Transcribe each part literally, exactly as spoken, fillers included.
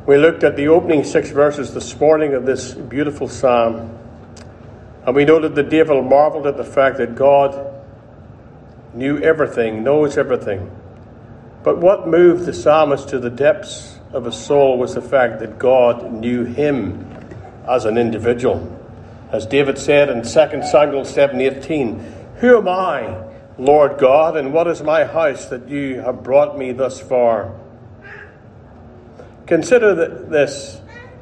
We looked at the opening six verses this morning of this beautiful psalm, and we noted that David marveled at the fact that God knew everything, knows everything. But what moved the psalmist to the depths of his soul was the fact that God knew him as an individual. As David said in Second Samuel seven eighteen, "Who am I, Lord God, and what is my house that you have brought me thus far?" Consider this.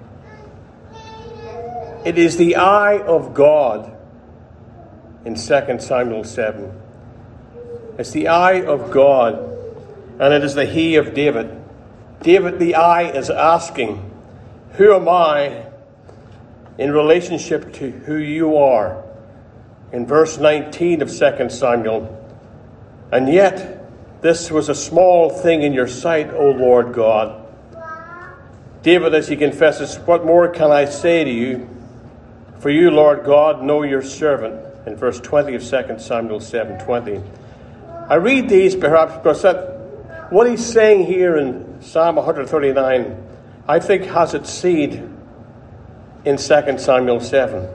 It is the I of God in Second Samuel seven. It's the I of God, and it is the he of David. David, the I, is asking, who am I in relationship to who you are? In verse nineteen of Second Samuel, and yet this was a small thing in your sight, O Lord God. David, as he confesses, what more can I say to you? For you, Lord God, know your servant. In verse twenty of Second Samuel seven twenty. I read these perhaps because that what he's saying here in Psalm one thirty-nine, I think has its seed in Second Samuel seven.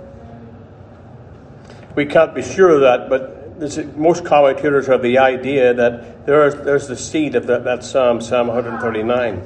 We can't be sure of that, but this, most commentators have the idea that there's, there's the seed of that, that Psalm, Psalm one thirty-nine.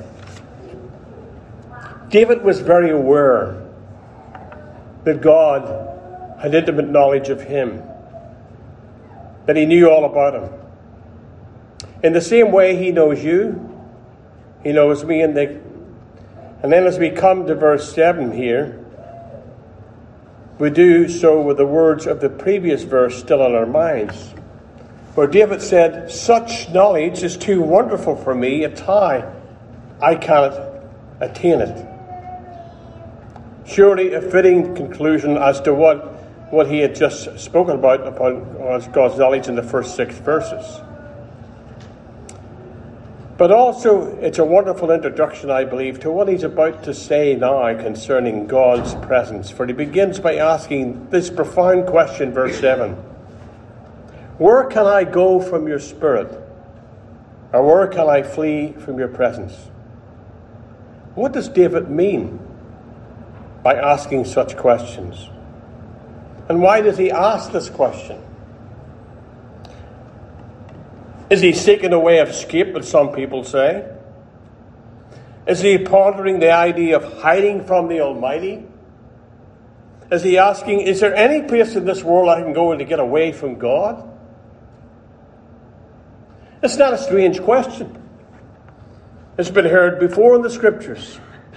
David was very aware that God had intimate knowledge of him, that he knew all about him. In the same way he knows you, he knows me. And, the, and then as we come to verse seven here, we do so with the words of the previous verse still in our minds, where David said, such knowledge is too wonderful for me, it's high, I cannot attain it. Surely a fitting conclusion as to what, what he had just spoken about upon God's knowledge in the first six verses. But also it's a wonderful introduction, I believe, to what he's about to say now concerning God's presence. For he begins by asking this profound question, verse seven. Where can I go from your spirit? Or where can I flee from your presence? What does David mean by asking such questions? And why does he ask this question? Is he seeking a way of escape, as some people say? Is he pondering the idea of hiding from the Almighty? Is he asking, is there any place in this world I can go in to get away from God? It's not a strange question. It's been heard before in the Scriptures.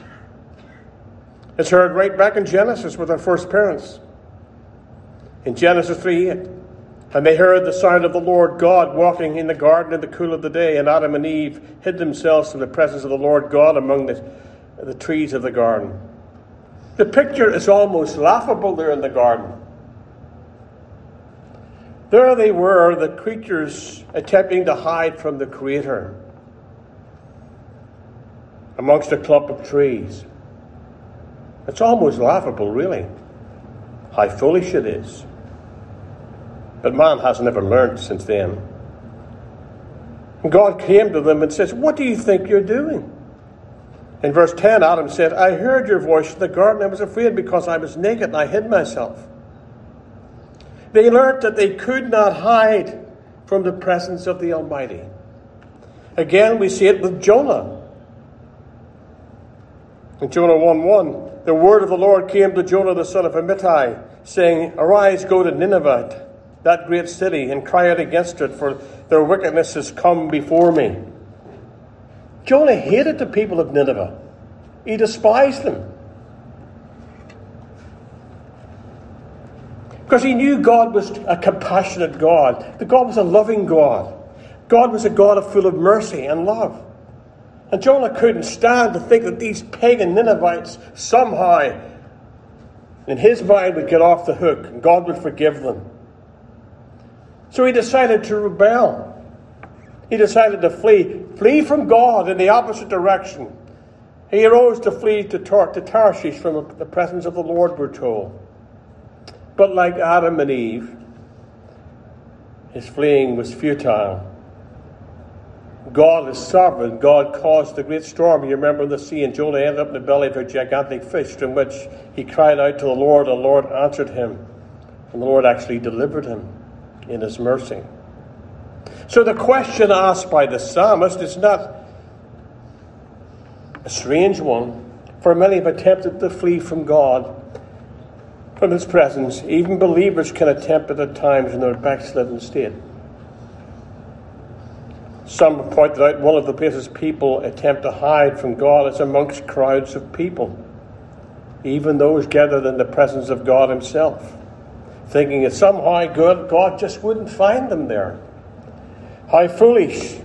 It's heard right back in Genesis with our first parents. In Genesis three eight. And they heard the sound of the Lord God walking in the garden in the cool of the day, and Adam and Eve hid themselves from the presence of the Lord God among the, the trees of the garden. The picture is almost laughable there in the garden. There they were, the creatures attempting to hide from the Creator amongst a clump of trees. It's almost laughable, really, how foolish it is. But man has never learned since then. And God came to them and says, what do you think you're doing? In verse ten, Adam said, I heard your voice in the garden. I was afraid because I was naked and I hid myself. They learned that they could not hide from the presence of the Almighty. Again, we see it with Jonah. In Jonah one one, the word of the Lord came to Jonah the son of Amittai, saying, arise, go to Nineveh, that great city, and cry out against it, for their wickedness has come before me. Jonah hated the people of Nineveh. He despised them. Because he knew God was a compassionate God. That God was a loving God. God was a God of full of mercy and love. And Jonah couldn't stand to think that these pagan Ninevites somehow, in his mind, would get off the hook and God would forgive them. So he decided to rebel. He decided to flee. Flee from God in the opposite direction. He arose to flee to, Tar- to Tarshish from the presence of the Lord, we're told. But like Adam and Eve, his fleeing was futile. God is sovereign. God caused the great storm. You remember the sea, and Jonah ended up in the belly of a gigantic fish, from which he cried out to the Lord, and the Lord answered him. And the Lord actually delivered him in his mercy. So the question asked by the psalmist is not a strange one, for many have attempted to flee from God, from his presence. Even believers can attempt it at times in their backslidden state. Some have pointed out one of the places people attempt to hide from God is amongst crowds of people, even those gathered in the presence of God himself, thinking that somehow God, God just wouldn't find them there. How foolish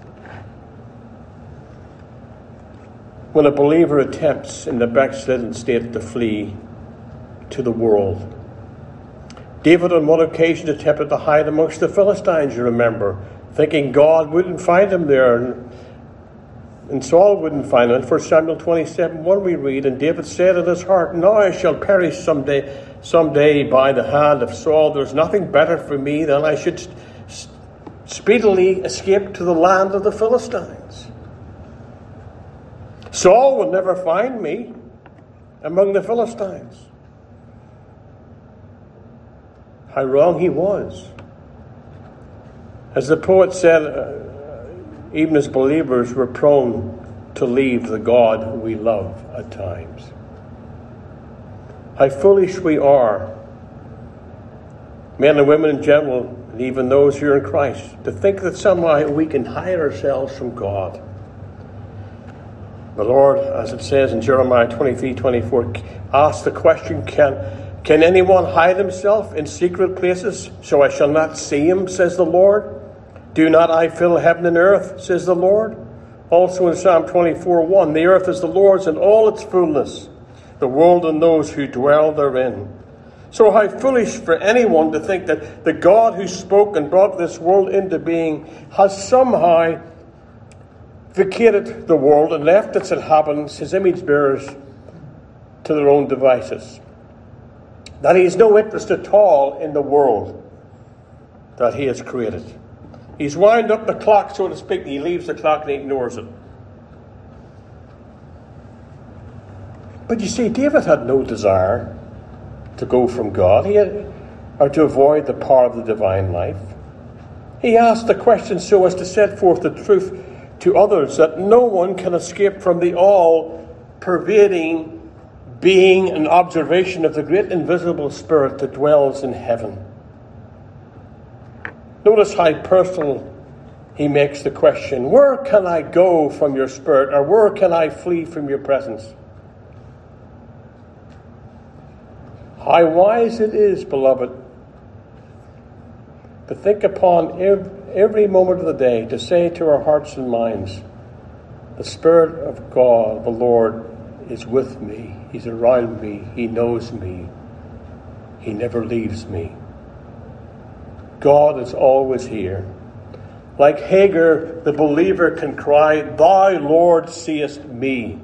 when a believer attempts in the backslidden state to flee to the world. David on one occasion attempted to hide amongst the Philistines, you remember, thinking God wouldn't find him there, and, and Saul wouldn't find him. In First Samuel twenty-seven one we read, and David said in his heart, now I shall perish someday, someday by the hand of Saul. There's nothing better for me than I should st- speedily escape to the land of the Philistines. Saul will never find me among the Philistines. How wrong he was. As the poet said, uh, even as believers, we're prone to leave the God we love at times. How foolish we are, men and women in general, and even those who are in Christ, to think that somehow we can hide ourselves from God. The Lord, as it says in Jeremiah twenty-three twenty-four, asks the question, can, can anyone hide himself in secret places, so I shall not see him, says the Lord? Do not I fill heaven and earth, says the Lord? Also in Psalm twenty-four one, the earth is the Lord's and all its fullness, the world and those who dwell therein. So how foolish for anyone to think that the God who spoke and brought this world into being has somehow vacated the world and left its inhabitants, his image bearers, to their own devices. That he has no interest at all in the world that he has created. He's wound up the clock, so to speak, and he leaves the clock and he ignores it. But you see, David had no desire to go from God, he had, or to avoid the power of the divine life. He asked the question so as to set forth the truth to others that no one can escape from the all-pervading being and observation of the great invisible Spirit that dwells in heaven. Notice how personal he makes the question, where can I go from your Spirit, or where can I flee from your presence? How wise it is, beloved, to think upon every, every moment of the day, to say to our hearts and minds, the Spirit of God, the Lord, is with me. He's around me. He knows me. He never leaves me. God is always here. Like Hagar, the believer can cry, Thou, Lord, seest me.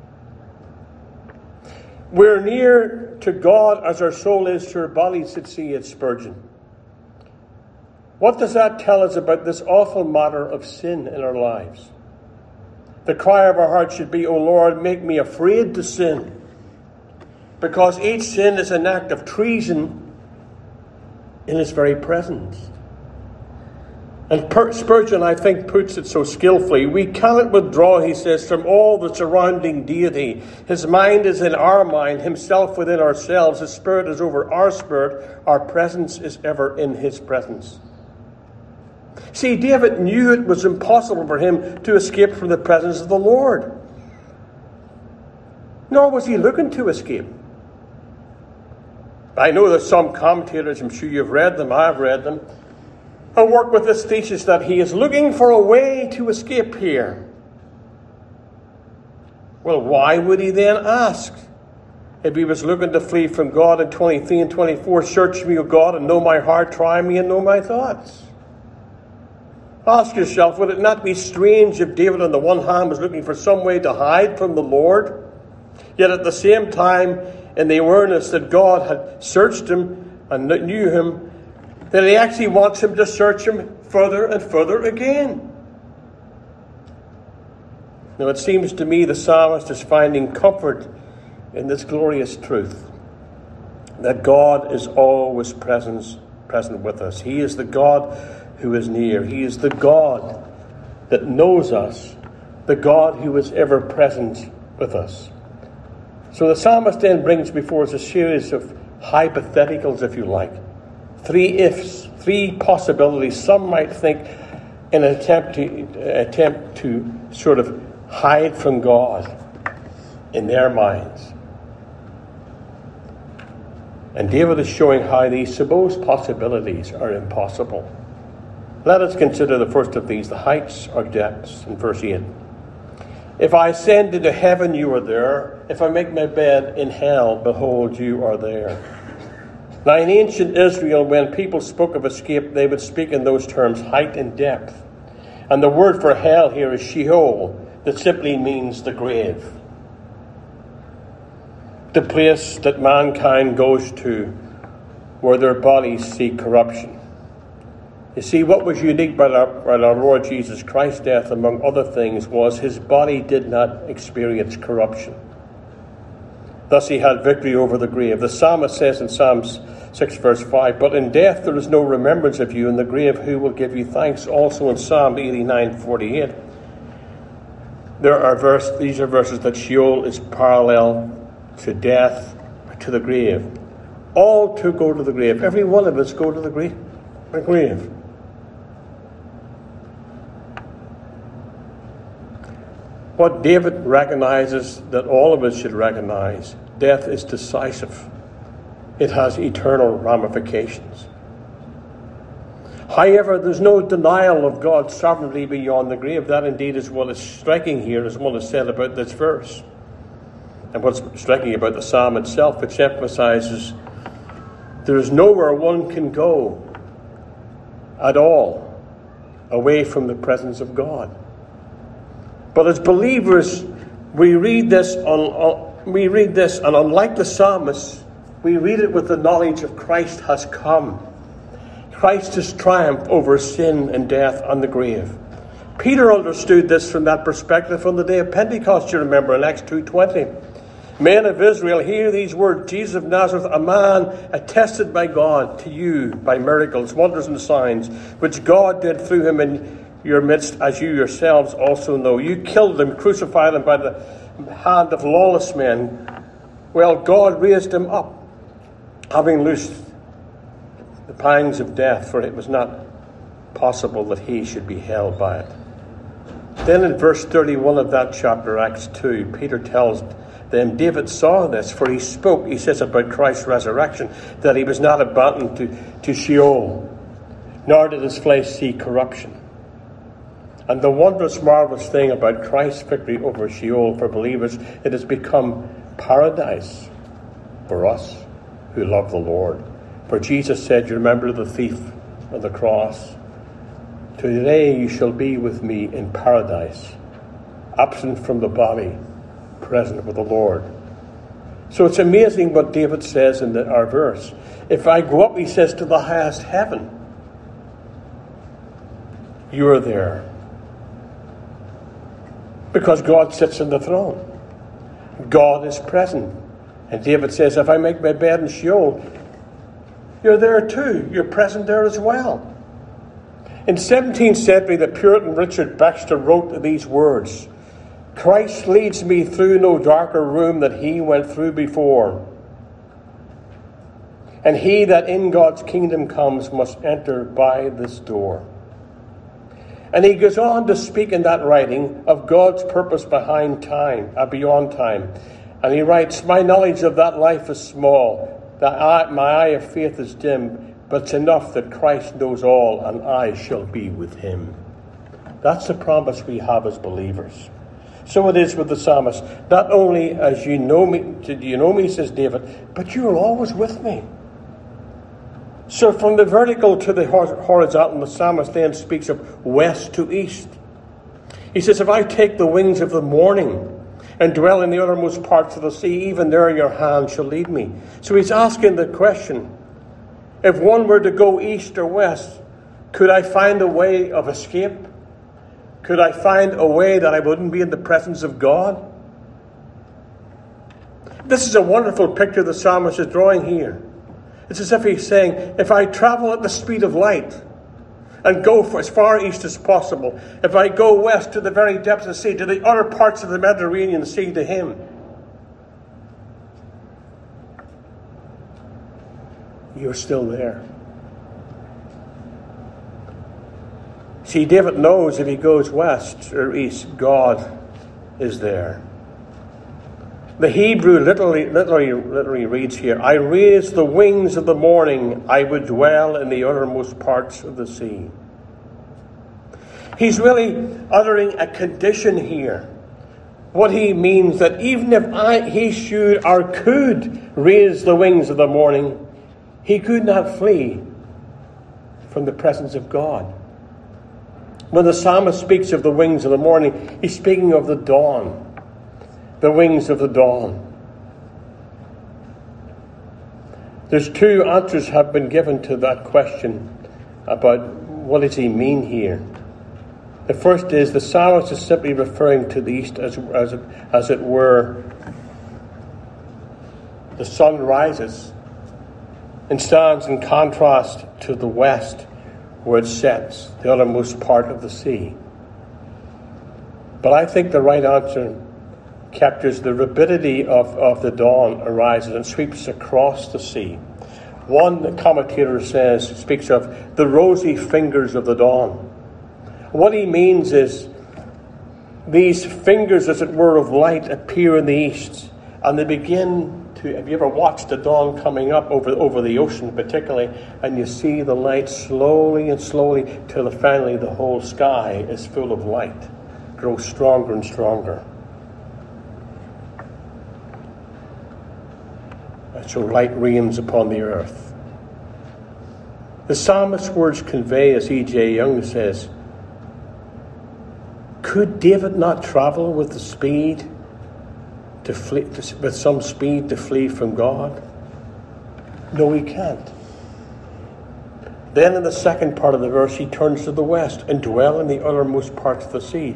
We're near to God as our soul is to our body, said C H Spurgeon. What does that tell us about this awful matter of sin in our lives? The cry of our heart should be, O Lord, make me afraid to sin. Because each sin is an act of treason in his very presence. And Spurgeon, I think, puts it so skillfully. We cannot withdraw, he says, from all the surrounding deity. His mind is in our mind, himself within ourselves. His spirit is over our spirit. Our presence is ever in his presence. See, David knew it was impossible for him to escape from the presence of the Lord. Nor was he looking to escape. I know that some commentators, I'm sure you've read them, I've read them, and work with this thesis that he is looking for a way to escape here. Well, why would he then ask? If he was looking to flee from God in twenty-three and twenty-four, search me, O God, and know my heart, try me and know my thoughts. Ask yourself, would it not be strange if David on the one hand was looking for some way to hide from the Lord, yet at the same time, in the awareness that God had searched him and knew him, that he actually wants him to search him further and further again? Now it seems to me the psalmist is finding comfort in this glorious truth, that God is always present, present with us. He is the God who is near. He is the God that knows us, the God who is ever present with us. So the psalmist then brings before us a series of hypotheticals, if you like. Three ifs, three possibilities. Some might think in an attempt to, attempt to sort of hide from God in their minds. And David is showing how these supposed possibilities are impossible. Let us consider the first of these, the heights or depths, in verse eight. If I ascend into heaven, you are there. If I make my bed in hell, behold, you are there. Now, in ancient Israel, when people spoke of escape, they would speak in those terms, height and depth. And the word for hell here is Sheol, that simply means the grave. The place that mankind goes to where their bodies see corruption. You see, what was unique about our, about our Lord Jesus Christ's death, among other things, was his body did not experience corruption. Thus he had victory over the grave. The psalmist says in Psalms six verse five, but in death there is no remembrance of you, in the grave who will give you thanks? Also in Psalm eighty-nine forty-eight, there are verse, these are verses that Sheol is parallel to death, to the grave. All to go to the grave. Every one of us go to the grave. The grave. What David recognizes that all of us should recognize, death is decisive. It has eternal ramifications. However, there's no denial of God's sovereignty beyond the grave. That indeed is what is striking here, as what is said about this verse. And what's striking about the psalm itself, which emphasizes there is nowhere one can go at all away from the presence of God. But as believers, we read this, on, we read this, and unlike the psalmist, we read it with the knowledge of Christ has come. Christ has triumphed over sin and death and the grave. Peter understood this from that perspective on the day of Pentecost, you remember, in Acts two twenty. Men of Israel, hear these words, Jesus of Nazareth, a man attested by God to you by miracles, wonders and signs, which God did through him in your midst, as you yourselves also know. You killed him, crucified him by the hand of lawless men. Well, God raised him up, having loosed the pangs of death, for it was not possible that he should be held by it. Then in verse thirty-one of that chapter, Acts two, Peter tells them, David saw this, for he spoke, he says about Christ's resurrection, that he was not abandoned to, to Sheol, nor did his flesh see corruption. And the wondrous, marvelous thing about Christ's victory over Sheol for believers, it has become paradise for us who love the Lord. For Jesus said, you remember the thief on the cross, today you shall be with me in paradise, absent from the body, present with the Lord. So it's amazing what David says in the, our verse. If I go up, he says, to the highest heaven, you are there. Because God sits on the throne. God is present. And David says, if I make my bed in Sheol, you're there too. You're present there as well. In the seventeenth century, the Puritan Richard Baxter wrote these words, Christ leads me through no darker room that he went through before. And he that in God's kingdom comes must enter by this door. And he goes on to speak in that writing of God's purpose behind time, uh, beyond time. And he writes, my knowledge of that life is small, that I, my eye of faith is dim, but it's enough that Christ knows all, and I shall be with him. That's the promise we have as believers. So it is with the psalmist. Not only as you know me, did you know me, says David, but you are always with me. So from the vertical to the horizontal, the psalmist then speaks of west to east. He says, if I take the wings of the morning and dwell in the uttermost parts of the sea, even there your hand shall lead me. So he's asking the question, if one were to go east or west, could I find a way of escape? Could I find a way that I wouldn't be in the presence of God? This is a wonderful picture the psalmist is drawing here. It's as if he's saying, if I travel at the speed of light and go for as far east as possible, if I go west to the very depths of the sea, to the other parts of the Mediterranean Sea, to him, you're still there. See, David knows if he goes west or east, God is there. The Hebrew literally, literally, literally reads here, I raise the wings of the morning, I would dwell in the uttermost parts of the sea. He's really uttering a condition here. What he means that even if I, he should or could raise the wings of the morning, he could not flee from the presence of God. When the psalmist speaks of the wings of the morning, he's speaking of the dawn. The wings of the dawn. There's two answers have been given to that question about what does he mean here. The first is the psalmist is simply referring to the east as, as, as it were. The sun rises and stands in contrast to the west where it sets, the uttermost part of the sea. But I think the right answer captures the rapidity of, of the dawn arises and sweeps across the sea. One commentator says, speaks of the rosy fingers of the dawn. What he means is these fingers, as it were, of light appear in the east, and they begin to, have you ever watched the dawn coming up over, over the ocean particularly, and you see the light slowly and slowly till finally the whole sky is full of light, grows stronger and stronger. So light reigns upon the earth. The psalmist's words convey, as E J Young says, could David not travel with the speed to flee, to, with some speed to flee from God? No, he can't. Then in the second part of the verse, he turns to the west and dwell in the uttermost parts of the sea.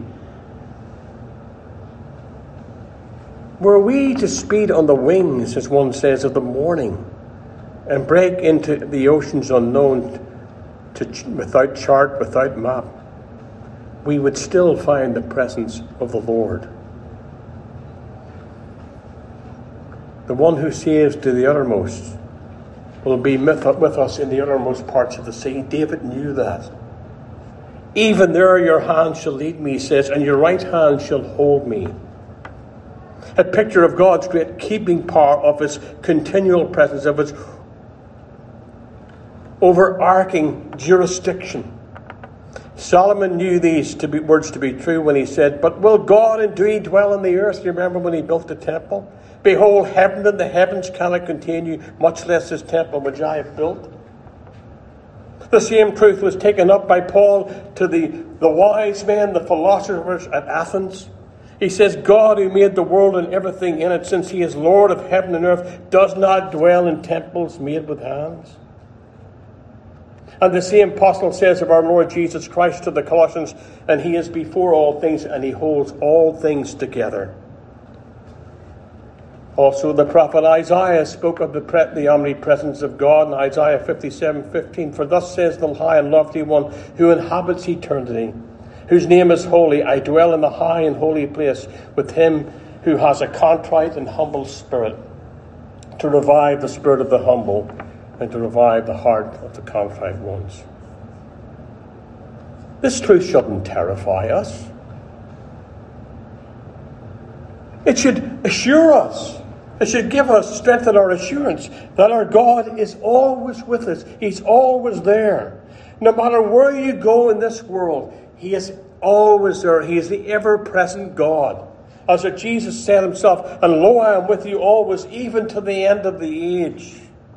Were we to speed on the wings, as one says, of the morning and break into the oceans unknown to, without chart, without map, we would still find the presence of the Lord. The one who saves to the uttermost will be with us in the uttermost parts of the sea. David knew that. Even there your hand shall lead me, he says, and your right hand shall hold me. A picture of God's great keeping power, of his continual presence, of his overarching jurisdiction. Solomon knew these to be, words to be true when he said, but will God indeed dwell in the earth? You remember when he built the temple? Behold, heaven and the heavens cannot contain you, much less this temple which I have built. The same truth was taken up by Paul to the, the wise men, the philosophers at Athens. He says, God who made the world and everything in it, since he is Lord of heaven and earth, does not dwell in temples made with hands. And the same apostle says of our Lord Jesus Christ to the Colossians, and he is before all things, and he holds all things together. Also the prophet Isaiah spoke of the, pre- the omnipresence of God in Isaiah fifty-seven fifteen. For thus says the high and lofty one who inhabits eternity, whose name is holy. I dwell in the high and holy place with him who has a contrite and humble spirit, to revive the spirit of the humble and to revive the heart of the contrite ones. This truth shouldn't terrify us. It should assure us. It should give us strength in our assurance that our God is always with us. He's always there. No matter where you go in this world, he is always there. He is the ever-present God. As Jesus said himself, and lo, I am with you always, even to the end of the age.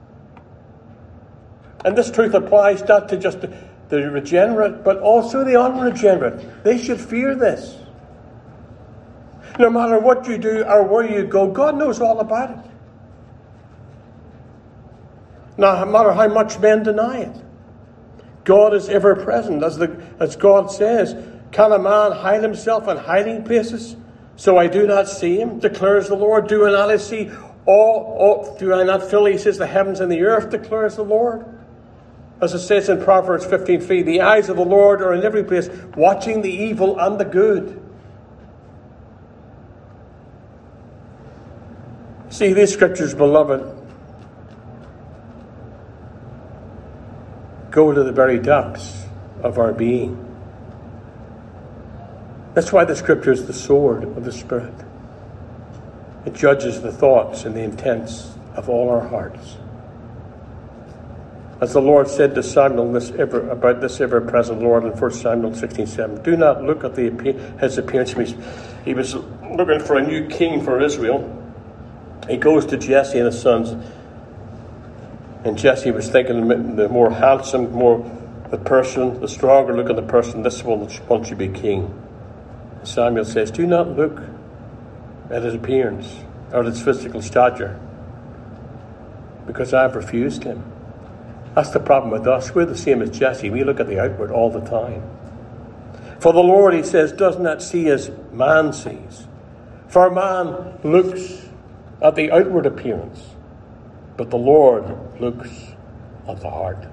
And this truth applies not to just the regenerate, but also the unregenerate. They should fear this. No matter what you do or where you go, God knows all about it. No matter how much men deny it. God is ever present. As, the, as God says, Can a man hide himself in hiding places so I do not see him, declares the Lord? Do I not see all, all do I not fill, he says, the heavens and the earth, declares the Lord? As it says in Proverbs fifteen three, the eyes of the Lord are in every place, watching the evil and the good. See, these scriptures, beloved, go to the very depths of our being. That's why the scripture is the sword of the Spirit. It judges the thoughts and the intents of all our hearts. As the Lord said to Samuel this ever, about this ever-present Lord in First Samuel sixteen seven, do not look at the, his appearance. He was looking for a new king for Israel. He goes to Jesse and his sons. And Jesse was thinking the more handsome, more the person, the stronger looking the person, this one wants to be king. Samuel says, do not look at his appearance or at his physical stature, because I have refused him. That's the problem with us. We're the same as Jesse. We look at the outward all the time. For the Lord, he says, does not see as man sees. For man looks at the outward appearance, but the Lord looks at the heart.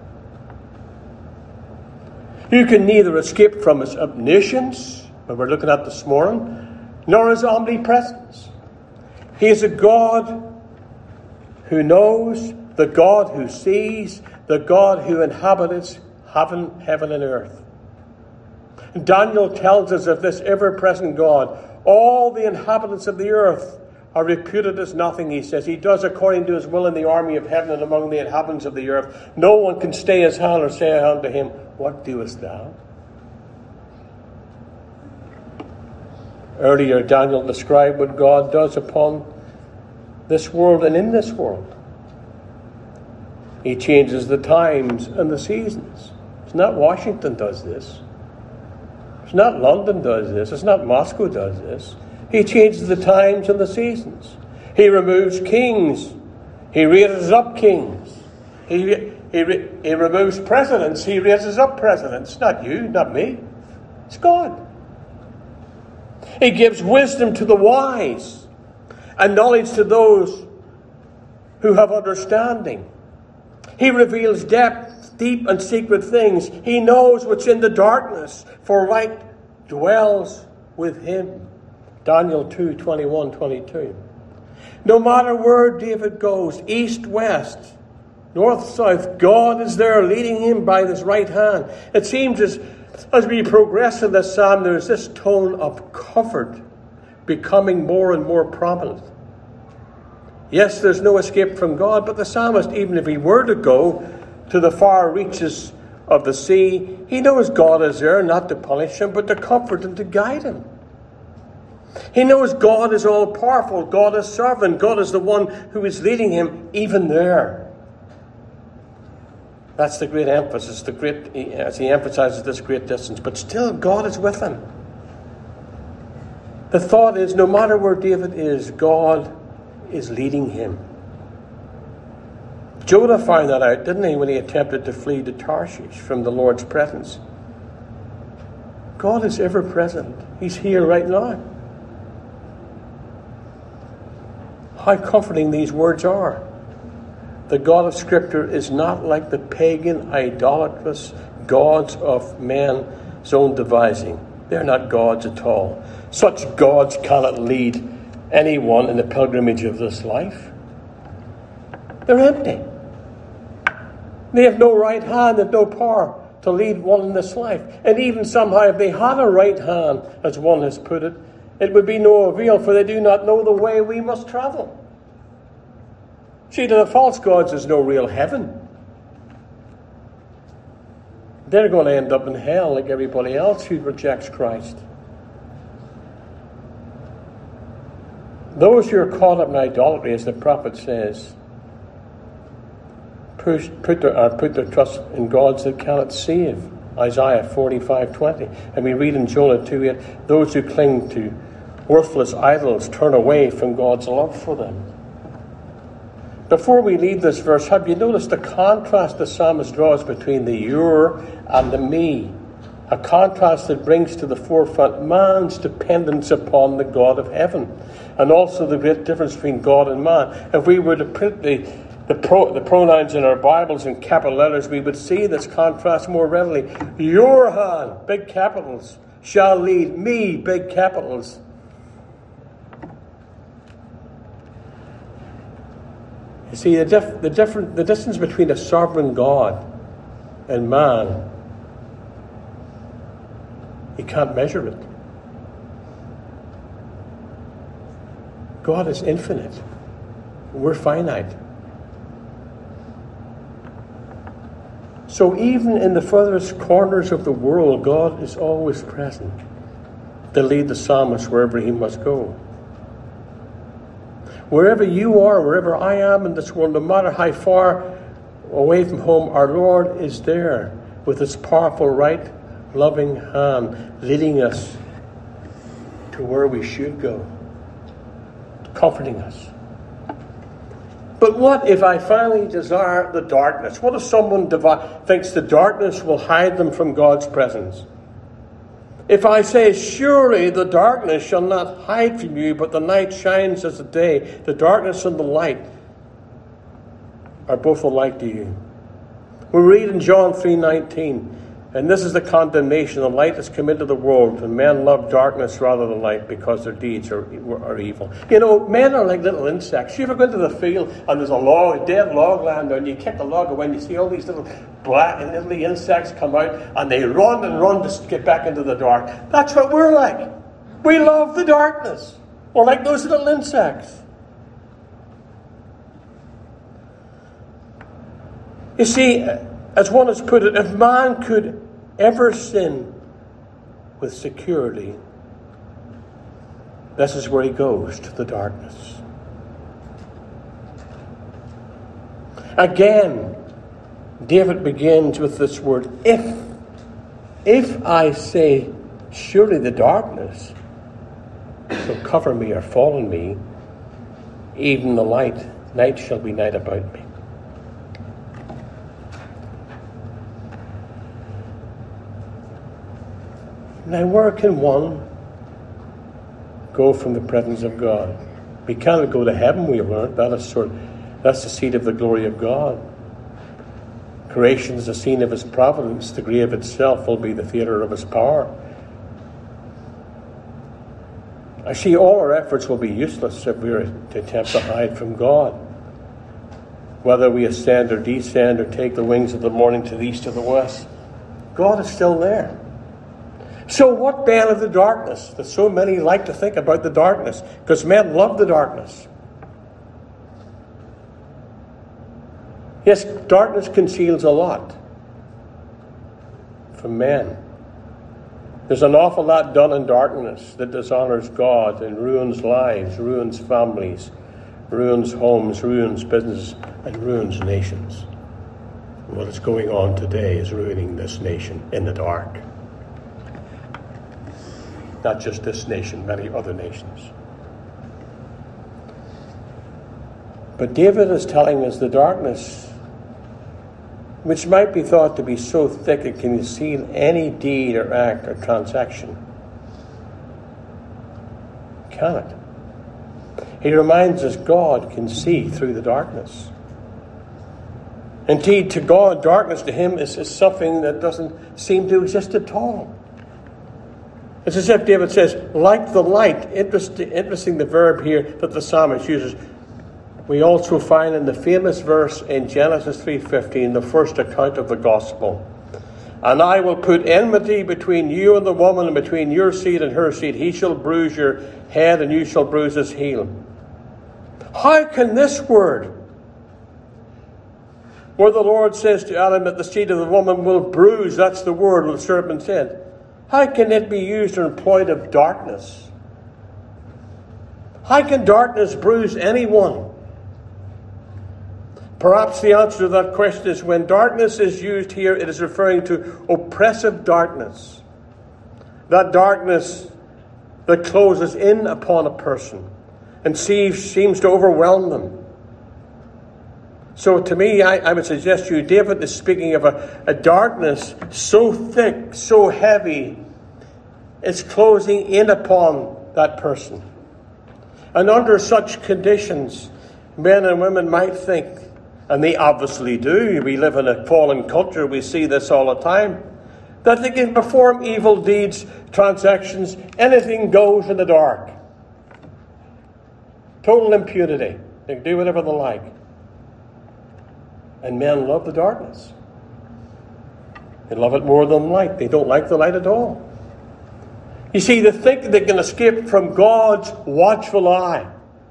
You can neither escape from his omniscience, that we're looking at this morning, nor his omnipresence. He is a God who knows, the God who sees, the God who inhabits heaven, heaven and earth. Daniel tells us of this ever-present God. All the inhabitants of the earth are reputed as nothing, he says. He does according to his will in the army of heaven and among the inhabitants of the earth. No one can stay his hand or say unto him, what doest thou? Earlier, Daniel described what God does upon this world and in this world. He changes the times and the seasons. It's not Washington does this. It's not London does this. It's not Moscow does this. He changes the times and the seasons. He removes kings. He raises up kings. He, he, he removes presidents. He raises up presidents. Not you, not me. It's God. He gives wisdom to the wise and knowledge to those who have understanding. He reveals depth, deep and secret things. He knows what's in the darkness, for light dwells with him. Daniel two, twenty-one, twenty-two. No matter where David goes, east, west, north, south, God is there leading him by his right hand. It seems as, as we progress in this psalm, there's this tone of comfort becoming more and more prominent. Yes, there's no escape from God, but the psalmist, even if he were to go to the far reaches of the sea, he knows God is there not to punish him, but to comfort and to guide him. He knows God is all-powerful, God is sovereign, God is the one who is leading him even there. That's the great emphasis, the great, as he emphasizes this great distance. But still, God is with him. The thought is, no matter where David is, God is leading him. Jonah found that out, didn't he, when he attempted to flee to Tarshish from the Lord's presence? God is ever present. He's here right now. How comforting these words are. The God of Scripture is not like the pagan, idolatrous gods of men's own devising. They're not gods at all. Such gods cannot lead anyone in the pilgrimage of this life. They're empty. They have no right hand and no power to lead one in this life. And even somehow, if they had a right hand, as one has put it, it would be no avail, for they do not know the way we must travel. See, to the false gods is no real heaven. They're going to end up in hell like everybody else who rejects Christ. Those who are caught up in idolatry, as the prophet says, push, put, their, uh, put their trust in gods that cannot save. Isaiah forty-five twenty. And we read in Jonah two eight, those who cling to worthless idols turn away from God's love for them. Before we leave this verse, have you noticed the contrast the psalmist draws between the your and the me A contrast that brings to the forefront man's dependence upon the God of heaven, and also the great difference between God and man. If we were to print the, the, pro, the pronouns in our Bibles in capital letters, we would see this contrast more readily. Your hand, big capitals, shall lead me, big capitals. You see, the, dif- the, different, the distance between a sovereign God and man, you can't measure it. God is infinite. We're finite. So even in the furthest corners of the world, God is always present to lead the psalmist wherever he must go. Wherever you are, wherever I am in this world, no matter how far away from home, our Lord is there with his powerful right, loving hand, leading us to where we should go, comforting us. But what if I finally desire the darkness? What if someone devi- thinks the darkness will hide them from God's presence? If I say, surely the darkness shall not hide from you, but the night shines as the day, the darkness and the light are both alike to you. We read in John three nineteen, and this is the condemnation. The light has come into the world, and men love darkness rather than light because their deeds are, are evil. You know, men are like little insects. You ever go into the field and there's a log, a dead log lying there, and you kick the log away and you see all these little black and little insects come out and they run and run to get back into the dark. That's what we're like. We love the darkness. We're like those little insects. You see, as one has put it, if man could ever sin with security, this is where he goes, to the darkness. Again, David begins with this word, if. If I say, surely the darkness shall cover me or fall on me, even the light, night shall be night about me. Now, where can one go from the presence of God? We cannot go to heaven, we have learned. That is sort of, that's the seat of the glory of God. Creation is the scene of his providence. The grave itself will be the theatre of his power. I see all our efforts will be useless if we are to attempt to hide from God. Whether we ascend or descend or take the wings of the morning to the east or the west, God is still there. So what then of the darkness? That so many like to think about the darkness, because men love the darkness. Yes, darkness conceals a lot from men. There's an awful lot done in darkness that dishonors God and ruins lives, ruins families, ruins homes, ruins businesses, and ruins nations. And what is going on today is ruining this nation in the dark. Not just this nation, many other nations. But David is telling us the darkness, which might be thought to be so thick it can conceal any deed or act or transaction, can it? He reminds us God can see through the darkness. Indeed, to God, darkness to him is, is something that doesn't seem to exist at all. It's as if David says, like the light. Interesting, interesting the verb here that the psalmist uses. We also find in the famous verse in Genesis three fifteen, the first account of the gospel. And I will put enmity between you and the woman, and between your seed and her seed. He shall bruise your head, and you shall bruise his heel. How can this word, where the Lord says to Adam that the seed of the woman will bruise, that's the word the serpent said, how can it be used or employed of darkness? How can darkness bruise anyone? Perhaps the answer to that question is when darkness is used here, it is referring to oppressive darkness. That darkness that closes in upon a person and seems, seems to overwhelm them. So to me, I, I would suggest to you, David is speaking of a, a darkness so thick, so heavy, it's closing in upon that person. And under such conditions, men and women might think, and they obviously do, we live in a fallen culture, we see this all the time, that they can perform evil deeds, transactions, anything goes in the dark. Total impunity. They can do whatever they like. And men love the darkness. They love it more than light. They don't like the light at all. You see, they think they can escape from God's watchful eye.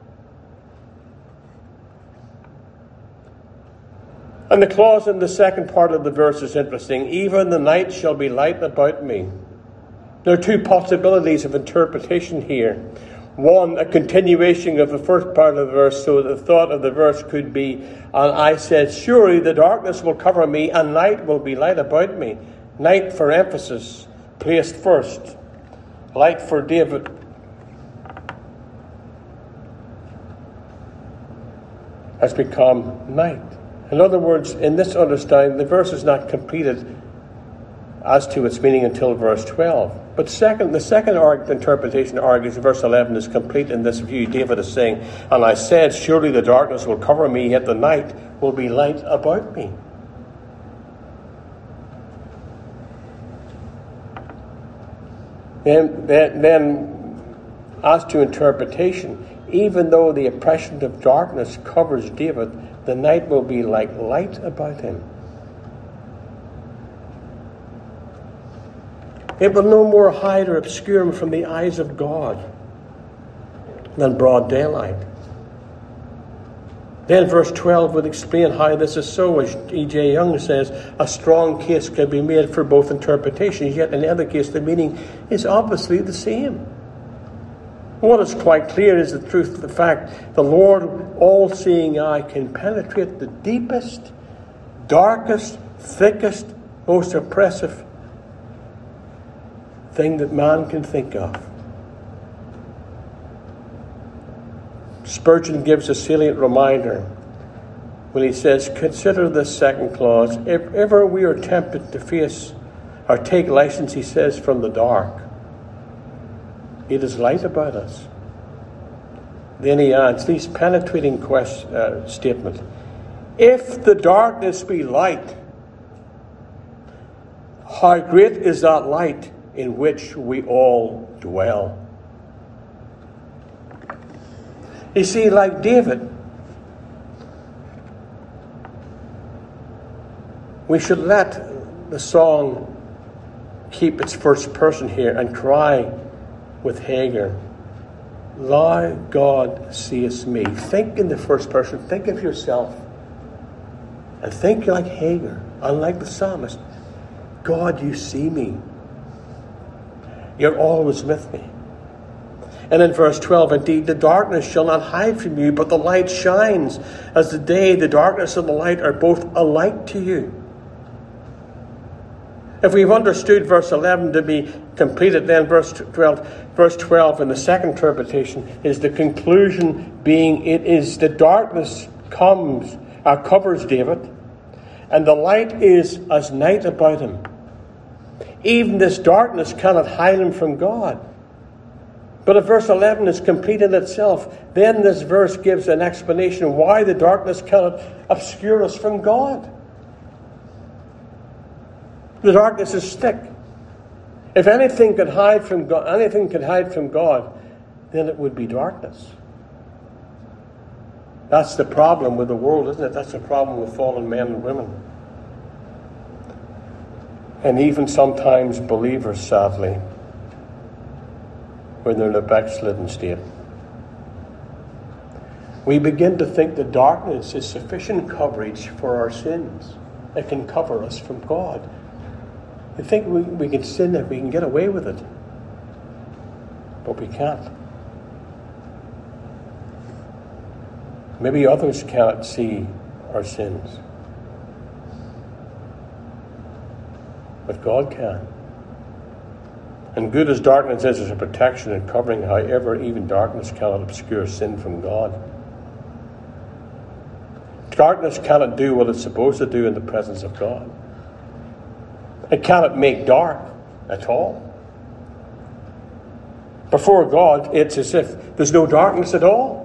And the clause in the second part of the verse is interesting. Even the night shall be light about me. There are two possibilities of interpretation here. One, a continuation of the first part of the verse, so the thought of the verse could be, and I said, surely the darkness will cover me, and night will be light about me. Night for emphasis, placed first. Light for David. Has become night. In other words, in this understanding, the verse is not completed as to its meaning until verse twelve. But second, the second interpretation argues verse eleven is complete in this view. David is saying, and I said, surely the darkness will cover me, yet the night will be light about me. Then, then, then as to interpretation, even though the oppression of darkness covers David, the night will be like light about him. It will no more hide or obscure him from the eyes of God than broad daylight. Then verse twelve would explain how this is so. As E J Young says, a strong case can be made for both interpretations, yet in either case the meaning is obviously the same. What is quite clear is the truth of the fact the Lord, all-seeing eye, can penetrate the deepest, darkest, thickest, most oppressive thing that man can think of. Spurgeon gives a salient reminder when he says, consider this second clause. If ever we are tempted to face or take license, he says, from the dark, it is light about us. Then he adds this penetrating question, uh, statement. If the darkness be light, how great is that light in which we all dwell? You see, like David, we should let the song keep its first person here and cry with Hagar, thou God seest me. Think in the first person. Think of yourself. And think like Hagar, unlike the psalmist. God, you see me. You're always with me. And in verse twelve, indeed, the darkness shall not hide from you, but the light shines. As the day, the darkness and the light are both alike to you. If we've understood verse eleven to be completed, then verse twelve, verse twelve in the second interpretation is the conclusion being it is the darkness comes, uh, covers David, and the light is as night about him. Even this darkness cannot hide him from God. But if verse eleven is complete in itself, then this verse gives an explanation why the darkness cannot obscure us from God. The darkness is thick. If anything could hide from God, anything could hide from God, then it would be darkness. That's the problem with the world, isn't it? That's the problem with fallen men and women. And even sometimes believers, sadly, when they're in a backslidden state. We begin to think that darkness is sufficient coverage for our sins. It can cover us from God. We think we, we can sin if we can get away with it. But we can't. Maybe others cannot see our sins. But God can. And good as darkness is as a protection and covering, however, even darkness cannot obscure sin from God. Darkness cannot do what it's supposed to do in the presence of God. It cannot make dark at all. Before God, it's as if there's no darkness at all.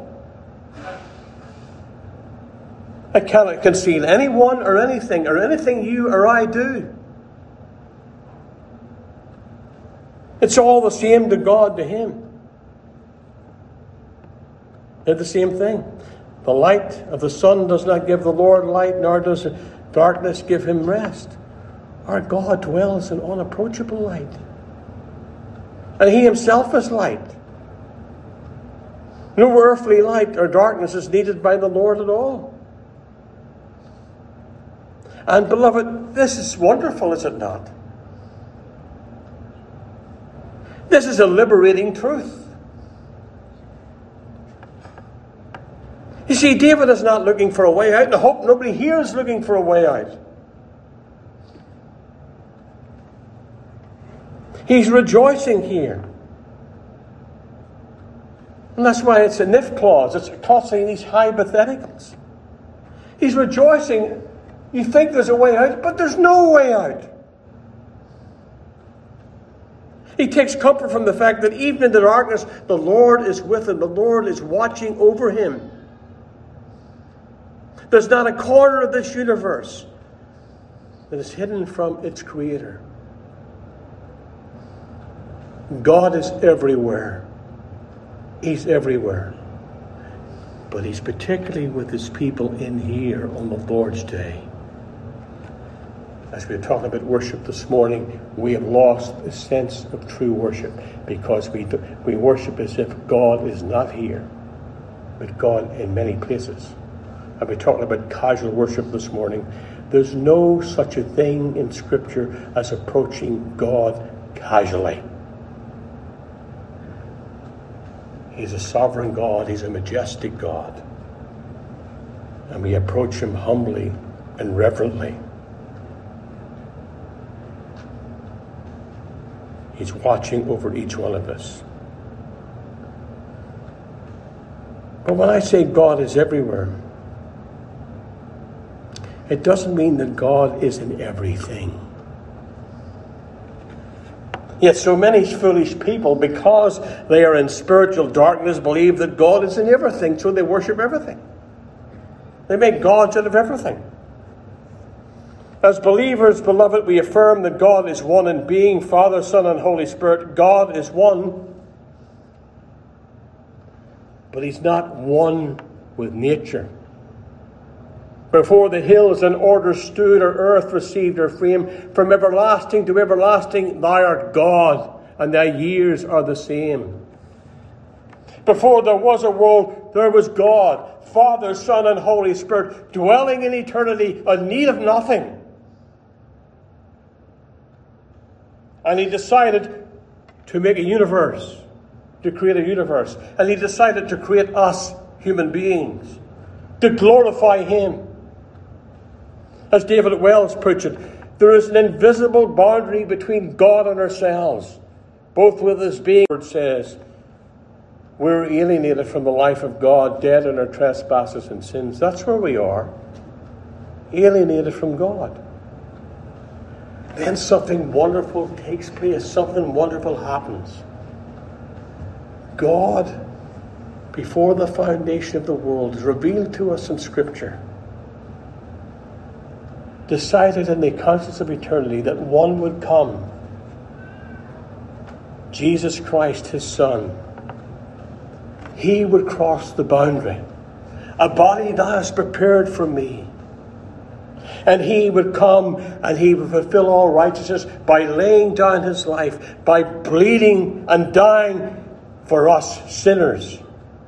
It cannot conceal anyone or anything or anything you or I do. It's all the same to God, to Him. They're the same thing. The light of the sun does not give the Lord light, nor does darkness give Him rest. Our God dwells in unapproachable light. And He Himself is light. No earthly light or darkness is needed by the Lord at all. And beloved, this is wonderful, is it not? This is a liberating truth. You see, David is not looking for a way out, and I hope nobody here is looking for a way out. He's rejoicing here. And that's why it's an if clause. It's tossing these hypotheticals. He's rejoicing. You think there's a way out, but there's no way out. He takes comfort from the fact that even in the darkness, the Lord is with him. The Lord is watching over him. There's not a corner of this universe that is hidden from its Creator. God is everywhere. He's everywhere. But He's particularly with His people in here on the Lord's Day. As we were talking about worship this morning, we have lost the sense of true worship because we do, we worship as if God is not here, but God in many places. And we're talking about casual worship this morning. There's no such a thing in Scripture as approaching God casually. He's a sovereign God. He's a majestic God. And we approach Him humbly and reverently. He's watching over each one of us. But when I say God is everywhere, it doesn't mean that God is in everything. Yet so many foolish people, because they are in spiritual darkness, believe that God is in everything, so they worship everything. They make gods out of everything. As believers, beloved, we affirm that God is one in being, Father, Son, and Holy Spirit. God is one. But He's not one with nature. Before the hills and order stood, or earth received her frame, from everlasting to everlasting, Thou art God, and Thy years are the same. Before there was a world, there was God, Father, Son, and Holy Spirit, dwelling in eternity, in need of nothing. And He decided to make a universe, to create a universe. And He decided to create us, human beings, to glorify Him. As David Wells puts it, there is an invisible boundary between God and ourselves, both with His being. The Word says, we're alienated from the life of God, dead in our trespasses and sins. That's where we are, alienated from God. Then something wonderful takes place, something wonderful happens. God, before the foundation of the world, is revealed to us in Scripture, decided in the conscience of eternity that one would come, Jesus Christ, His Son. He would cross the boundary. A body Thou hast prepared for me. And He would come and He would fulfill all righteousness by laying down His life, by bleeding and dying for us sinners.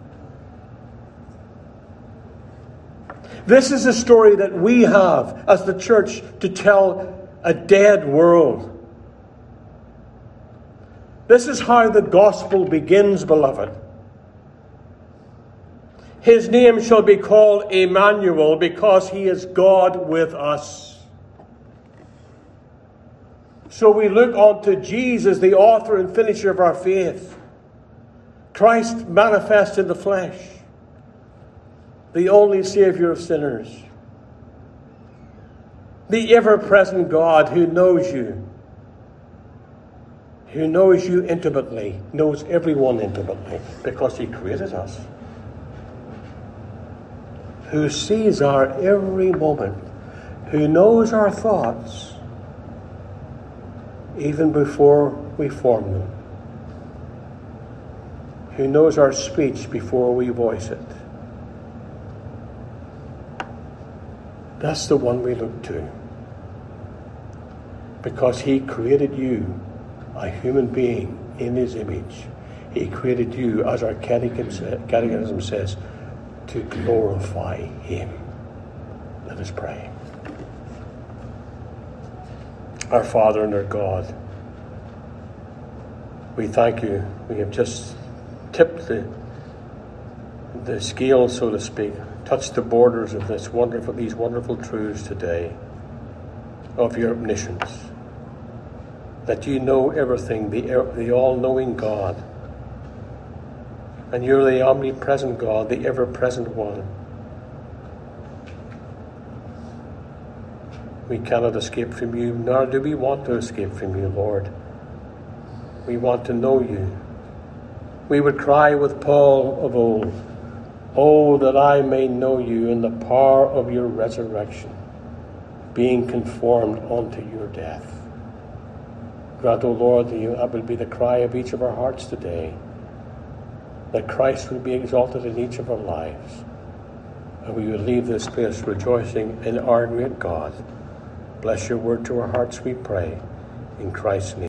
This is a story that we have as the church to tell a dead world. This is how the gospel begins, beloved. His name shall be called Emmanuel, because He is God with us. So we look unto Jesus, the author and finisher of our faith. Christ manifest in the flesh, the only Saviour of sinners. The ever-present God who knows you, who knows you intimately, knows everyone intimately, because he created us. Who sees our every moment, who knows our thoughts, even before we form them, who knows our speech before we voice it. That's the one we look to. Because he created you, a human being, in his image. He created you, as our catechism says, to glorify him. Let us pray. Our Father and our God, we thank you. We have just tipped the, the scale, so to speak, touched the borders of this wonderful, these wonderful truths today of your omniscience. That you know everything, the, the all-knowing God. And you're the omnipresent God, the ever-present one. We cannot escape from you, nor do we want to escape from you, Lord. We want to know you. We would cry with Paul of old, "Oh, that I may know you in the power of your resurrection, being conformed unto your death." Grant, O Lord, that that will be the cry of each of our hearts today, that Christ will be exalted in each of our lives, and we will leave this place rejoicing in our great God. Bless your word to our hearts, we pray, in Christ's name.